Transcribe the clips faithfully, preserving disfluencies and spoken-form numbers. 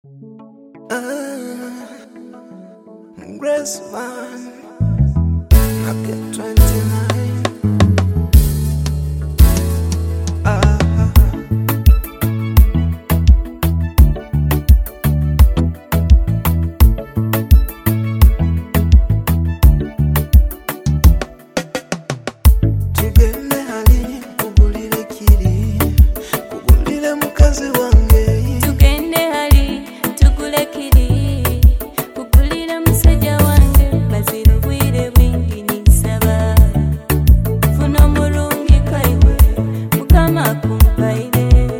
Ah, Grace man, I get twenty-nine. Ah, tugende hali kugulire kiri, kugulire mukazi wange. Tugende hali tugule kiri, kugulire musajja wange. Bazira obwire bwingi ninsaba, funa omulungi kaiwe Mukama kumpaire.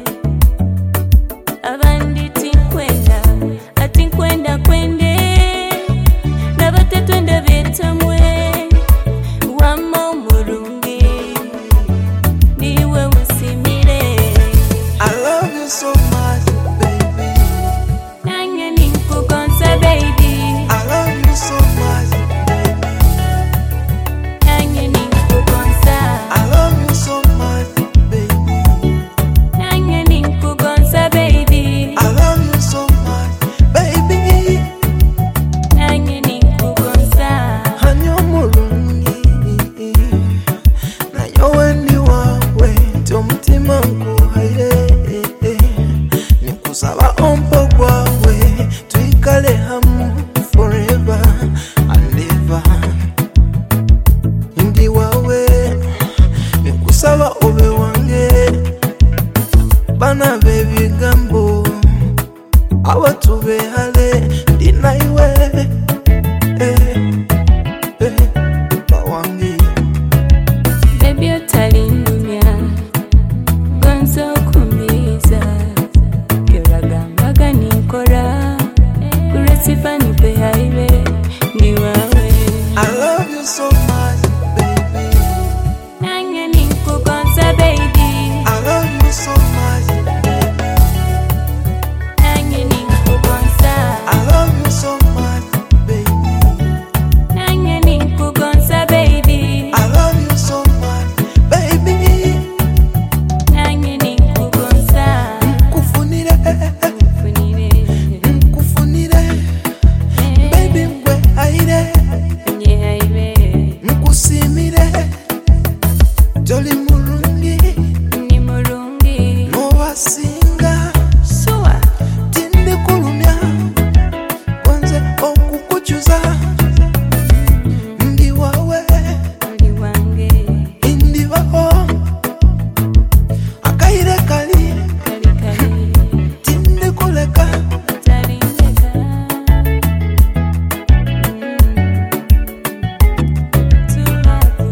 Abandi tinkwenda, ati nkwenda kwende, ndaba tetwenda byetamwe. Wamma omulungi niwe wusimire. I love you so much, baby. Nange ninkugonza baby, I love you so much, baby. nange ninkugonza, I love you so much, baby. nange ninkugonza baby, I love you so much, baby. nange ninkugonza. Hanyo mulungi, nayo wendi wawe, ti omutima nkuhaire. Nikusaba ompo gwawe, twikale hamu forever and ever. Ndi wawe, nikusaba obe wange, bana b'ebigambo abatubehale ndi naiwe. Eh, eh, bawange. Baby otalindumya, gonza okumiriza, byolagambaga ninkola, kulwesifa nipehaire, ndi wawe. I love you so much, baby. Nange ninkugonza baby, I love you so much, baby. nange ninkugonza, I love you so much, baby. nange ninkugonza baby, I love you so much, baby. nange ninkugonza. Nkufunire, Funire, nkufunire, baby ngwe aire. nye haibe, Nkusimire, joli mulungi, ni mulungi. nobasinga. Suwa, Tindi kulumya, wanze okukuchuza. Ndi wawe, oli wange, ndi baho. Akaire kali, kali kali, tindi kuleka. talindeka. Tulabu.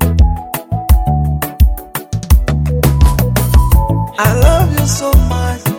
I love you so much,